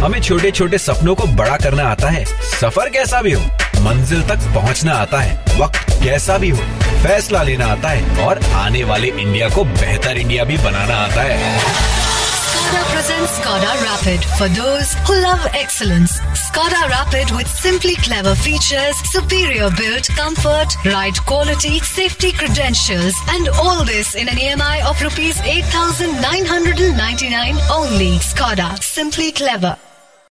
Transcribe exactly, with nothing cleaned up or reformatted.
हमें छोटे छोटे सपनों को बड़ा करना आता है। सफर कैसा भी हो, मंजिल तक पहुंचना आता है। वक्त कैसा भी हो, फैसला लेना आता है और आने वाले इंडिया को बेहतर इंडिया भी बनाना आता है। Skoda presents Skoda Rapid for those who love excellence. Skoda Rapid with simply clever features, superior build, comfort, ride quality, safety credentials, and all this in an E M I of rupees eight thousand nine hundred ninety-nine only. Skoda, simply clever.